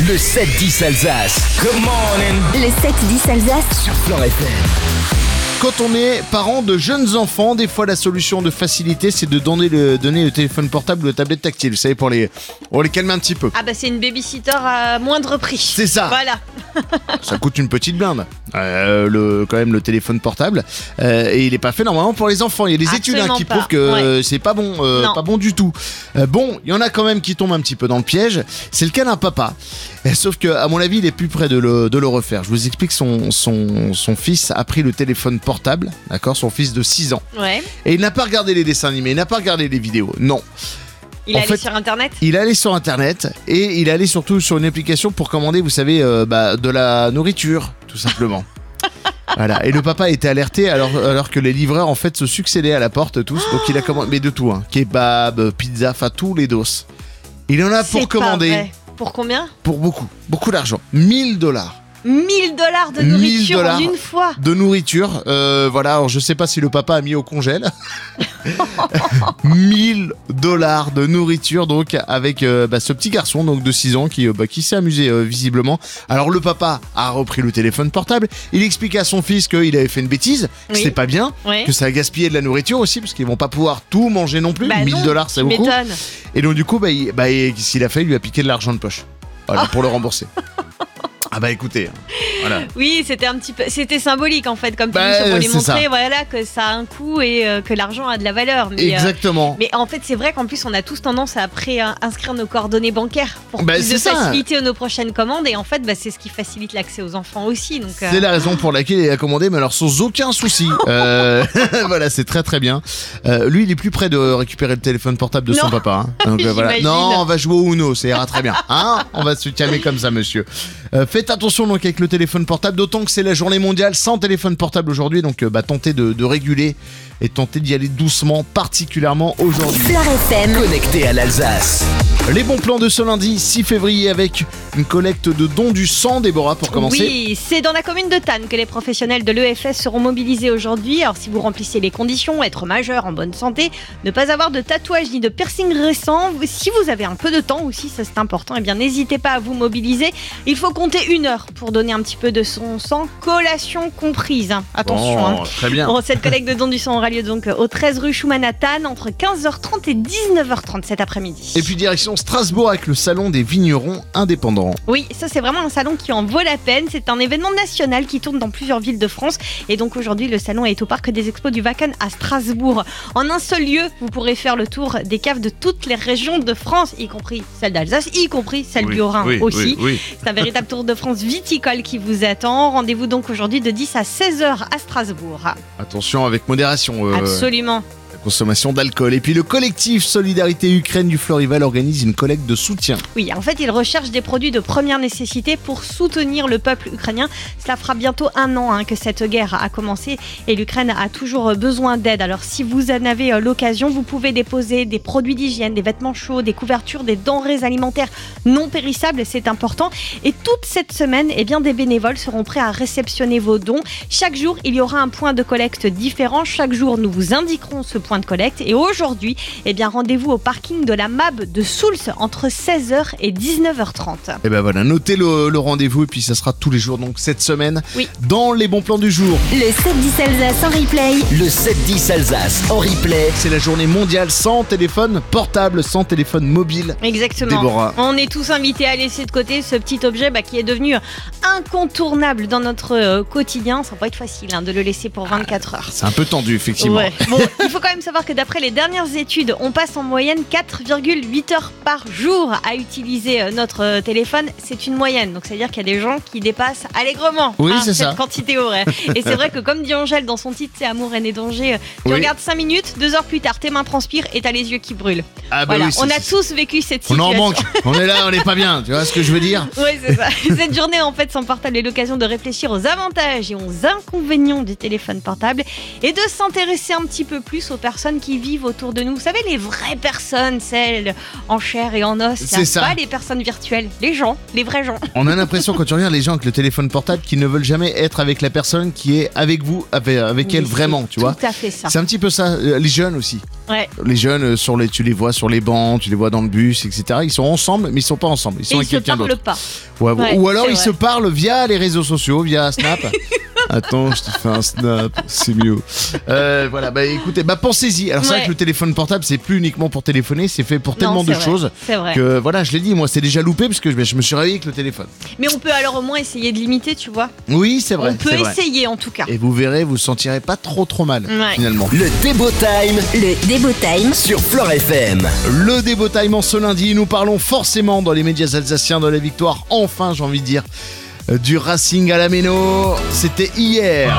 Le 7-10 Alsace. Good morning. Le 7-10 Alsace Sur Flan FM. Quand on est parent de jeunes enfants, des fois la solution de facilité, c'est de donner le téléphone portable ou la tablette tactile. Vous savez, pour les calmer un petit peu. Ah bah c'est une babysitter à moindre prix. C'est ça. Voilà. Ça coûte une petite blinde. Quand même le téléphone portable. Et il n'est pas fait normalement pour les enfants. Il y a des études qui pas. prouvent que c'est pas bon, pas bon du tout. Bon, il y en a quand même qui tombent un petit peu dans le piège. C'est le cas d'un papa. Sauf que, à mon avis, il est plus près de le refaire. Je vous explique, son fils a pris le téléphone portable, d'accord, son fils de 6 ans. Ouais. Et il n'a pas regardé les dessins animés, il n'a pas regardé les vidéos, non. Il est allé sur internet. Il est allé sur internet et il est allé surtout sur une application pour commander, vous savez, de la nourriture, tout simplement. Voilà. Et le papa était alerté alors que les livreurs en fait se succédaient à la porte tous. Donc il a commandé, mais de tout, hein, kebab, pizza, enfin tous les dos. Il en a C'est pour pas commander. vrai. Pour combien? Pour beaucoup d'argent. $1000. $1000 de nourriture en une fois. De nourriture, voilà. Alors je sais pas si le papa a mis au congèle. $1000 de nourriture, donc avec ce petit garçon donc de 6 ans qui s'est amusé visiblement. Alors le papa a repris le téléphone portable. Il explique à son fils qu'il avait fait une bêtise, que c'était pas bien, que ça a gaspillé de la nourriture aussi parce qu'ils vont pas pouvoir tout manger non plus. $1000 c'est beaucoup. M'étonne. Et donc du coup, qu'est-ce qu'il a fait? Il lui a piqué de l'argent de poche. Voilà, pour le rembourser. Ah bah écoutez, voilà. Oui, c'était symbolique en fait, comme tu dis, pour lui montrer que ça a un coût et que l'argent a de la valeur. Mais, exactement. Mais en fait, c'est vrai qu'en plus, on a tous tendance à après inscrire nos coordonnées bancaires pour plus de ça. faciliter nos prochaines commandes. Et en fait, c'est ce qui facilite l'accès aux enfants aussi. Donc, c'est la raison pour laquelle il a commandé, mais alors sans aucun souci. Voilà, c'est très très bien. Lui, il est plus près de récupérer le téléphone portable de son papa. Hein. Donc voilà. Non, on va jouer au Uno, ça ira très bien. Hein, on va se calmer comme ça, monsieur. Faites attention donc avec le téléphone portable, d'autant que c'est la journée mondiale sans téléphone portable aujourd'hui, donc tentez de réguler et tentez d'y aller doucement, particulièrement aujourd'hui. Flan FM. Connecté à l'Alsace. Les bons plans de ce lundi 6 février avec une collecte de dons du sang, Déborah, pour commencer. Oui, c'est dans la commune de Thann que les professionnels de l'EFS seront mobilisés aujourd'hui. Alors si vous remplissez les conditions, être majeur, en bonne santé, ne pas avoir de tatouage ni de piercing récent, si vous avez un peu de temps aussi, ça c'est important, eh bien n'hésitez pas à vous mobiliser. Il faut compter 1 heure pour donner un petit peu de son sang, collation comprise. Attention. Très bien. Bon, cette collecte de dons du sang aura lieu donc au 13 rue Schumann à Thann entre 15h30 et 19h30 cet après-midi. Et puis direction Strasbourg avec le salon des vignerons indépendants. Oui, ça c'est vraiment un salon qui en vaut la peine. C'est un événement national qui tourne dans plusieurs villes de France. Et donc aujourd'hui, le salon est au parc des expos du Wacken à Strasbourg. En un seul lieu, vous pourrez faire le tour des caves de toutes les régions de France, y compris celle d'Alsace, y compris celle du Haut-Rhin aussi. Oui. C'est un véritable tour de France viticole qui vous attend. Rendez-vous donc aujourd'hui de 10 à 16h à Strasbourg. Attention avec modération. Absolument. Consommation d'alcool. Et puis le collectif Solidarité Ukraine du Florival organise une collecte de soutien. Oui, en fait, il recherche des produits de première nécessité pour soutenir le peuple ukrainien. Cela fera bientôt 1 an que cette guerre a commencé et l'Ukraine a toujours besoin d'aide. Alors si vous en avez l'occasion, vous pouvez déposer des produits d'hygiène, des vêtements chauds, des couvertures, des denrées alimentaires non périssables, c'est important. Et toute cette semaine, des bénévoles seront prêts à réceptionner vos dons. Chaque jour, il y aura un point de collecte différent. Chaque jour, nous vous indiquerons ce point de collecte. Et aujourd'hui, rendez-vous au parking de la MAB de Souls entre 16h et 19h30. Et voilà, notez le rendez-vous et puis ça sera tous les jours donc cette semaine dans les bons plans du jour. Le 7-10 Alsace en replay. Le 7-10 Alsace en replay. C'est la journée mondiale sans téléphone portable, sans téléphone mobile. Exactement. Déborah. On est tous invités à laisser de côté ce petit objet qui est devenu incontournable dans notre quotidien. Ça va pas être facile de le laisser pour 24 heures. C'est un peu tendu effectivement. Ouais. Bon, il faut quand même savoir que d'après les dernières études, on passe en moyenne 4,8 heures par jour à utiliser notre téléphone. C'est une moyenne, donc c'est-à-dire qu'il y a des gens qui dépassent allègrement cette quantité horaire. Et c'est vrai que comme dit Angèle dans son titre, c'est Amour, haine et danger, tu regardes 5 minutes, 2 heures plus tard, tes mains transpirent et t'as les yeux qui brûlent. On a tous vécu cette situation. On en manque, on est là, on n'est pas bien, tu vois ce que je veux dire? Oui, c'est ça. Cette journée en fait sans portable est l'occasion de réfléchir aux avantages et aux inconvénients du téléphone portable et de s'intéresser un petit peu plus aux personnes qui vivent autour de nous. Vous savez, les vraies personnes, celles en chair et en os. C'est ça. Pas les personnes virtuelles, les gens, les vrais gens. On a l'impression quand tu regardes les gens avec le téléphone portable qu'ils ne veulent jamais être avec la personne qui est avec vous, avec elle vraiment, tu vois. Tout à fait ça. C'est un petit peu ça. Les jeunes aussi. Ouais. Les jeunes, tu les vois sur les bancs, tu les vois dans le bus, etc. Ils sont ensemble, mais ils sont pas ensemble. Ils sont avec quelqu'un d'autre. Ils se parlent pas. Ouais, ou alors c'est ils vrai. se parlent via les réseaux sociaux, via Snap. Attends, je te fais un snap, c'est mieux. Voilà, écoutez, pensez-y. Alors c'est vrai que le téléphone portable, c'est plus uniquement pour téléphoner, c'est fait pour tellement de choses c'est vrai. que voilà, je l'ai dit, moi c'est déjà loupé parce que je me suis réveillé avec le téléphone. Mais on peut alors au moins essayer de limiter, tu vois. Oui, c'est vrai. On peut essayer en tout cas. Et vous verrez, vous sentirez pas trop mal finalement. Le Débo Time Le Débo Time sur Fleure FM. Le Débo Time en ce lundi, nous parlons forcément dans les médias alsaciens de la victoire, enfin j'ai envie de dire, du Racing à la Méno. C'était hier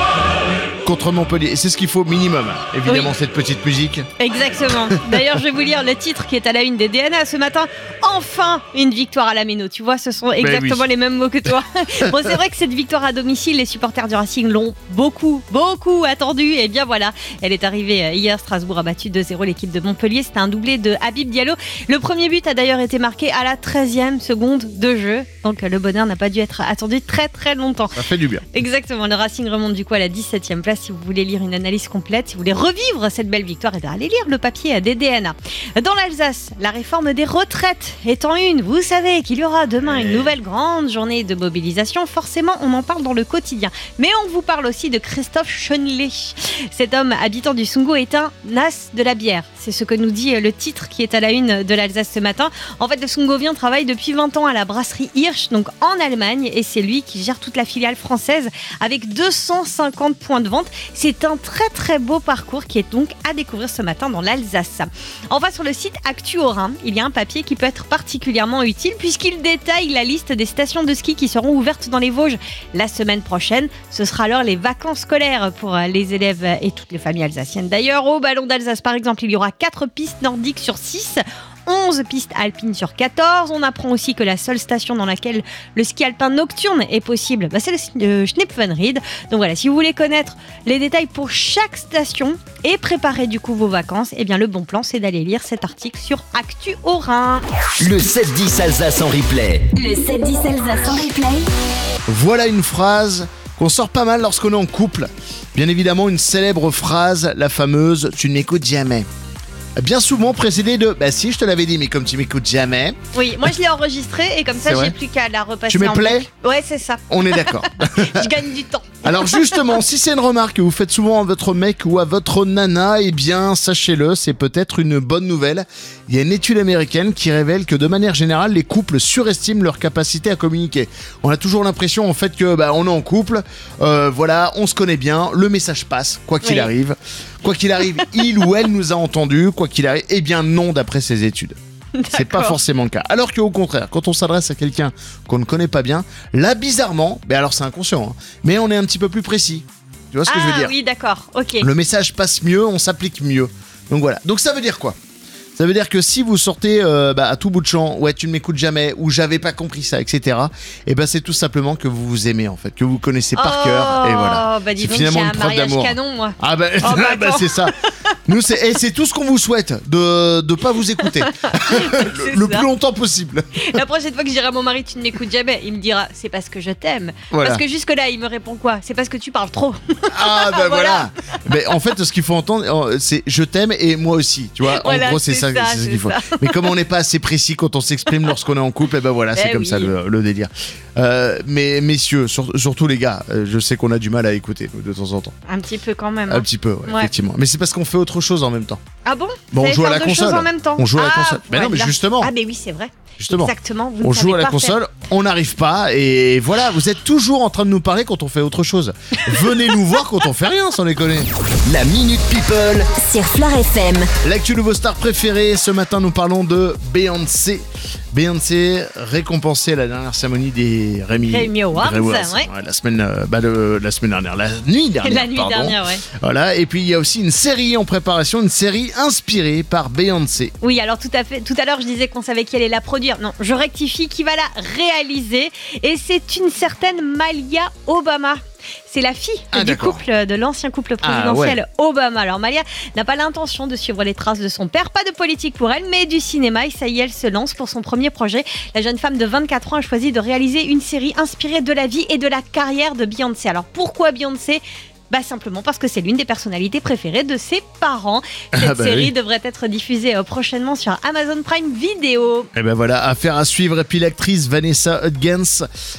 contre Montpellier. Et c'est ce qu'il faut minimum, évidemment, cette petite musique. Exactement. D'ailleurs, je vais vous lire le titre qui est à la une des DNA ce matin. Enfin, une victoire à la Méno. Tu vois, ce sont exactement les mêmes mots que toi. Bon, c'est vrai que cette victoire à domicile, les supporters du Racing l'ont beaucoup attendue. Et bien voilà, elle est arrivée hier. Strasbourg a battu 2-0 l'équipe de Montpellier. C'était un doublé de Habib Diallo. Le premier but a d'ailleurs été marqué à la 13e seconde de jeu. Donc le bonheur n'a pas dû être attendu très longtemps. Ça fait du bien. Exactement. Le Racing remonte du coup à la 17e place. Si vous voulez lire une analyse complète, si vous voulez revivre cette belle victoire, et bien allez lire le papier des DNA. Dans l'Alsace, la réforme des retraites est en une. Vous savez qu'il y aura demain une nouvelle grande journée de mobilisation. Forcément, on en parle dans le quotidien. Mais on vous parle aussi de Christophe Schönle. Cet homme habitant du Sundgau est un as de la bière. C'est ce que nous dit le titre qui est à la une de l'Alsace ce matin. En fait, le Sundgauvien travaille depuis 20 ans à la brasserie Hirsch, donc en Allemagne, et c'est lui qui gère toute la filiale française avec 250 points de vente. C'est un très beau parcours qui est donc à découvrir ce matin dans l'Alsace. On va sur le site Actu Haut-Rhin. Il y a un papier qui peut être particulièrement utile puisqu'il détaille la liste des stations de ski qui seront ouvertes dans les Vosges la semaine prochaine. Ce sera alors les vacances scolaires pour les élèves et toutes les familles alsaciennes. D'ailleurs, au Ballon d'Alsace par exemple, il y aura 4 pistes nordiques sur 6. 11 pistes alpines sur 14. On apprend aussi que la seule station dans laquelle le ski alpin nocturne est possible, c'est le Schnepfenried. Donc voilà, si vous voulez connaître les détails pour chaque station et préparer du coup vos vacances, eh bien le bon plan c'est d'aller lire cet article sur Actu Haut-Rhin. Le 7-10 Alsace en replay. Le 7-10 Alsace en replay. Voilà une phrase qu'on sort pas mal lorsqu'on est en couple. Bien évidemment, une célèbre phrase, la fameuse « tu ne m'écoutes jamais ». Bien souvent précédé de « bah si, je te l'avais dit, mais comme tu m'écoutes jamais ». Oui, moi je l'ai enregistré et comme ça j'ai plus qu'à la repasser. Tu mets play ? Ouais, c'est ça. On est d'accord. Je gagne du temps. Alors justement, si c'est une remarque que vous faites souvent à votre mec ou à votre nana, eh bien sachez-le, c'est peut-être une bonne nouvelle. Il y a une étude américaine qui révèle que de manière générale, les couples surestiment leur capacité à communiquer. On a toujours l'impression en fait que on est en couple, voilà, on se connaît bien, le message passe, quoi qu'il arrive. Quoi qu'il arrive, il ou elle nous a entendus, quoi qu'il arrive, eh bien non d'après ces études. C'est pas forcément le cas. Alors qu'au contraire, quand on s'adresse à quelqu'un qu'on ne connaît pas bien, là bizarrement, alors c'est inconscient, mais on est un petit peu plus précis. Tu vois ce que je veux dire ? Ah oui, d'accord, ok. Le message passe mieux, on s'applique mieux. Donc voilà. Donc ça veut dire quoi ? Ça veut dire que si vous sortez à tout bout de champ, ouais, tu ne m'écoutes jamais, ou j'avais pas compris ça, etc. Et c'est tout simplement que vous vous aimez en fait, que vous connaissez par cœur, et voilà. Bah dis c'est donc, finalement j'ai une un preuve mariage d'amour. canon, moi. Ah c'est ça. Nous c'est tout ce qu'on vous souhaite, de pas vous écouter le plus longtemps possible. La prochaine fois que je dirai à mon mari tu ne m'écoutes jamais, il me dira c'est parce que je t'aime. Voilà. Parce que jusque là il me répond quoi ? C'est parce que tu parles trop. Ah voilà. Mais en fait ce qu'il faut entendre c'est je t'aime et moi aussi, tu vois. Voilà, en gros c'est ce qu'il faut. Mais comme on n'est pas assez précis quand on s'exprime lorsqu'on est en couple, c'est comme ça le délire. Mais messieurs, surtout les gars, je sais qu'on a du mal à écouter de temps en temps. Un petit peu quand même. Un petit peu, effectivement. Mais c'est parce qu'on fait autre chose en même temps. Ah bon ? On joue à la console. En même temps. On joue à la console. Mais non, mais justement. Ah mais oui, c'est vrai. Justement. Exactement. On joue à la console, on n'arrive pas et voilà, vous êtes toujours en train de nous parler quand on fait autre chose. Venez nous voir quand on fait rien, sans déconner. La Minute People Sur Fleure FM. L'actu de vos stars préférées, ce matin nous parlons de Beyoncé. Beyoncé récompensée à la dernière cérémonie des Grammy Awards, la semaine dernière, la nuit dernière. La nuit dernière, ouais. Voilà, et puis il y a aussi une série en préparation, une série inspirée par Beyoncé. Oui, alors tout à fait. Tout à l'heure, je disais qu'on savait qui elle est la production produire. Non, je rectifie, qui va la réaliser. Et c'est une certaine Malia Obama. C'est la fille de l'ancien couple présidentiel Obama. Alors Malia n'a pas l'intention de suivre les traces de son père, pas de politique pour elle, mais du cinéma. Et ça y est, elle se lance pour son premier projet. La jeune femme de 24 ans a choisi de réaliser une série inspirée de la vie et de la carrière de Beyoncé. Alors pourquoi Beyoncé ? Simplement parce que c'est l'une des personnalités préférées de ses parents. Cette série devrait être diffusée prochainement sur Amazon Prime Video. Et ben voilà, affaire à suivre. Et puis l'actrice Vanessa Hudgens,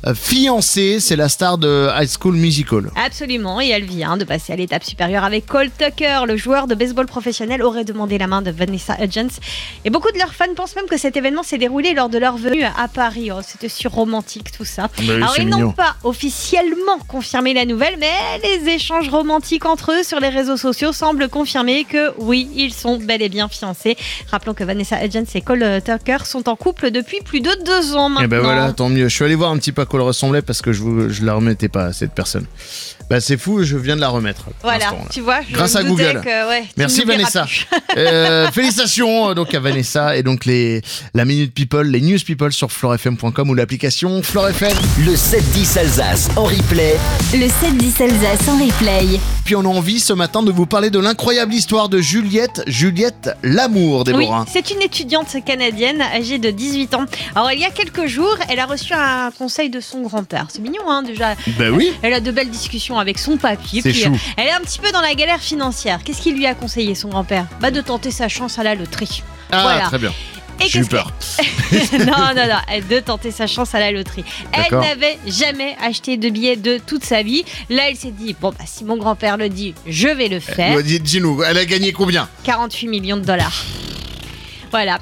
fiancée, c'est la star de High School Musical. Absolument, et elle vient de passer à l'étape supérieure avec Cole Tucker. Le joueur de baseball professionnel aurait demandé la main de Vanessa Hudgens. Et beaucoup de leurs fans pensent même que cet événement s'est déroulé lors de leur venue à Paris. Oh, c'était surromantique tout ça. Alors ils n'ont pas officiellement confirmé la nouvelle, mais les échanges romantiques entre eux sur les réseaux sociaux semblent confirmer que oui, ils sont bel et bien fiancés. Rappelons que Vanessa Hudgens et Cole Tucker sont en couple depuis plus de 2 ans maintenant. Et ben voilà, tant mieux. Je suis allé voir un petit peu à quoi elle ressemblait parce que je la remettais pas, cette personne. C'est fou, je viens de la remettre. Voilà, tu vois, grâce à Google. Merci Vanessa. Félicitations donc à Vanessa et donc la Minute People, les News People sur floorfm.com ou l'application Floor FM. Le 7-10 Alsace en replay. Le 7-10 Alsace en replay. Puis on a envie ce matin de vous parler de l'incroyable histoire de Juliette Lamour, Déborah. Oui, c'est une étudiante canadienne âgée de 18 ans. Alors il y a quelques jours, elle a reçu un conseil de son grand-père. C'est mignon déjà. Oui. Elle a de belles discussions avec son papy. C'est chou. Elle est un petit peu dans la galère financière. Qu'est-ce qu'il lui a conseillé son grand-père ? De tenter sa chance à la loterie. Voilà. Très bien. J'ai eu peur. Non, de tenter sa chance à la loterie. Elle n'avait jamais acheté de billets de toute sa vie. Là, elle s'est dit, si mon grand-père le dit, je vais le faire. Dis-nous, elle a gagné combien ? 48 millions de dollars. Voilà,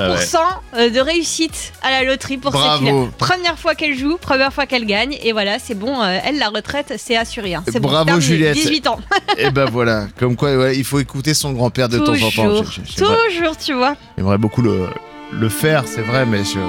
100% de réussite à la loterie pour cette fille. Première fois qu'elle joue, première fois qu'elle gagne. Et voilà, c'est bon, elle, la retraite, c'est assuré. C'est bravo Juliette. 18 ans. Et ben voilà, comme quoi il faut écouter son grand-père de temps en temps. Toujours, tu vois. J'aimerais beaucoup le faire, c'est vrai, mais je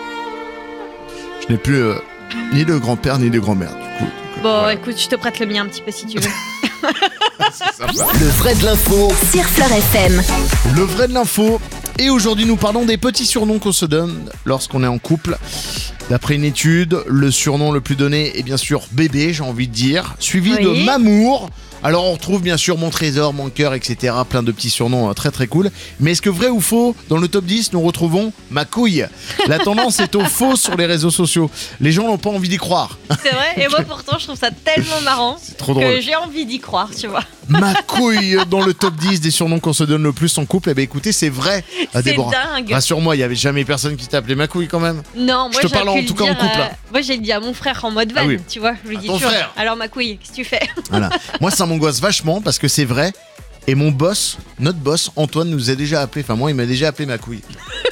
n'ai plus ni de grand-père ni de grand-mère. Du coup, écoute, je te prête le mien un petit peu si tu veux. C'est sympa. Le vrai de l'info sur Floor FM. Le vrai de l'info. Et aujourd'hui, nous parlons des petits surnoms qu'on se donne lorsqu'on est en couple. D'après une étude, le surnom le plus donné est bien sûr bébé, j'ai envie de dire, suivi de Mamour. Alors on retrouve bien sûr mon trésor, mon cœur, etc. Plein de petits surnoms très très cool. Mais est-ce que vrai ou faux, dans le top 10, nous retrouvons ma couille ? La tendance est au faux sur les réseaux sociaux. Les gens n'ont pas envie d'y croire. C'est vrai, et moi pourtant je trouve ça tellement marrant que j'ai envie d'y croire, tu vois. Ma couille dans le top 10 des surnoms qu'on se donne le plus en couple. Eh bien écoutez, c'est vrai. C'est Déborah, dingue. rassure-moi, il n'y avait jamais personne qui t'a appelé ma couille quand même. Non, moi je te parle en tout cas en couple. Moi j'ai dit à mon frère en mode van, tu vois. Je lui dis, frère. Alors ma couille, qu'est-ce que tu fais ? Voilà. Moi ça m'angoisse vachement parce que c'est vrai. Et mon boss, notre boss, Antoine, nous a déjà appelé. Enfin moi, il m'a déjà appelé ma couille.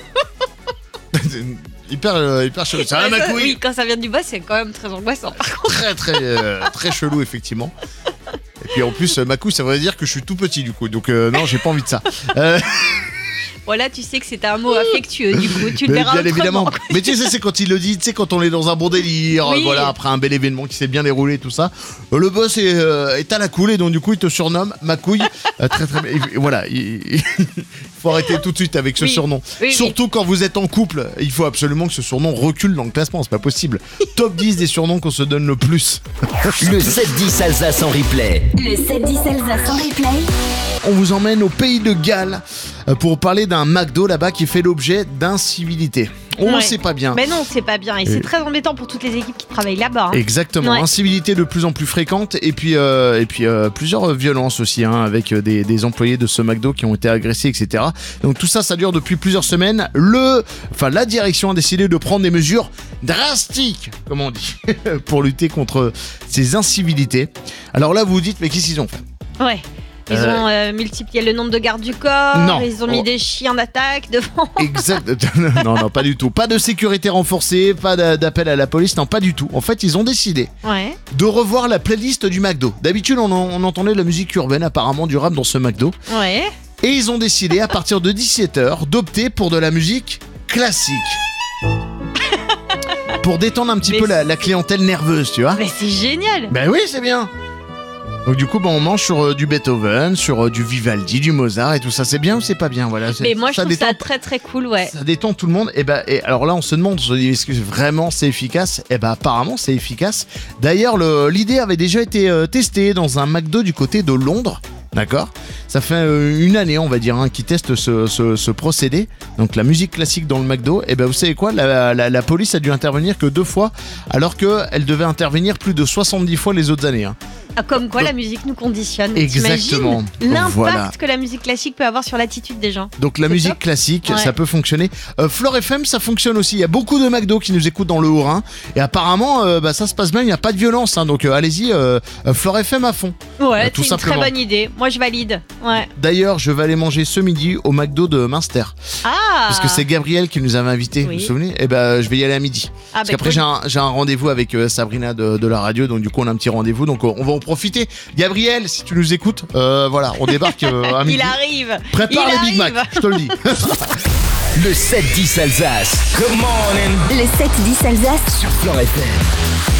hyper chelou. Ça va ma couille ? Oui, quand ça vient du boss, c'est quand même très angoissant par contre. Très chelou effectivement. Et puis en plus, ma couille, ça veut dire que je suis tout petit du coup. Donc non, j'ai pas envie de ça. Voilà, tu sais que c'est un mot affectueux, du coup, tu le verras autrement. Évidemment. Mais tu sais, c'est quand il le dit, tu sais, quand on est dans un bon délire, voilà, après un bel événement qui s'est bien déroulé, tout ça. Le boss est à la cool et donc du coup, il te surnomme ma couille. Très très bien. Voilà, il faut arrêter tout de suite avec ce surnom. Surtout quand vous êtes en couple, il faut absolument que ce surnom recule dans le classement, c'est pas possible. Top 10 des surnoms qu'on se donne le plus. Le 7-10 Alsace en replay. Le 7-10 Alsace en replay. On vous emmène au pays de Galles pour parler d'un McDo là-bas qui fait l'objet d'incivilité. C'est pas bien. Mais non, c'est pas bien. Et c'est très embêtant pour toutes les équipes qui travaillent là-bas. Exactement. Incivilité de plus en plus fréquente et puis plusieurs violences aussi avec des employés de ce McDo qui ont été agressés, etc. Donc tout ça dure depuis plusieurs semaines. La direction a décidé de prendre des mesures drastiques, comme on dit, pour lutter contre ces incivilités. Alors là, vous vous dites, mais qu'est-ce qu'ils ont fait ? Ouais. Ils ont multiplié le nombre de gardes du corps, ils ont mis des chiens d'attaque devant. Exact. Non, pas du tout. Pas de sécurité renforcée, pas d'appel à la police, non, pas du tout. En fait, ils ont décidé de revoir la playlist du McDo. D'habitude, on entendait de la musique urbaine, apparemment du rap dans ce McDo. Ouais. Et ils ont décidé, à partir de 17h, d'opter pour de la musique classique. Pour détendre un petit peu la clientèle nerveuse, tu vois. Mais c'est génial. Ben oui, c'est bien. Donc du coup, on mange sur du Beethoven, sur du Vivaldi, du Mozart et tout ça. C'est bien ou c'est pas bien, voilà. Mais moi, je trouve ça très très cool, ouais. Ça détend tout le monde. Et alors là, on se demande, est-ce que vraiment c'est efficace ? Apparemment, c'est efficace. D'ailleurs, l'idée avait déjà été testée dans un McDo du côté de Londres. D'accord ? Ça fait une année, on va dire, qu'ils testent ce procédé. Donc la musique classique dans le McDo. Vous savez quoi ? La police a dû intervenir que 2 fois, alors qu'elle devait intervenir plus de 70 fois les autres années. Comme quoi la musique nous conditionne. Exactement. T'imagines l'impact que la musique classique peut avoir sur l'attitude des gens. Donc la musique classique, ça peut fonctionner. Flore FM, ça fonctionne aussi. Il y a beaucoup de McDo qui nous écoutent dans le Haut-Rhin. Et apparemment, ça se passe bien, il n'y a pas de violence. Donc allez-y, Flore FM à fond. Ouais, c'est une très bonne idée. Moi, je valide. Ouais. D'ailleurs, je vais aller manger ce midi au McDo de Münster. Ah. Parce que c'est Gabriel qui nous avait invités, vous vous souvenez ? Je vais y aller à midi. Parce qu'après, j'ai un rendez-vous avec Sabrina de la radio. Donc du coup, on a un petit rendez-vous. Donc on va en profiter. Gabriel, si tu nous écoutes, voilà, on débarque à midi. Il arrive. Prépare les Big Mac, je te le dis. Le 7-10 Alsace. Come on in. Le 7-10 Alsace sur Flore FM.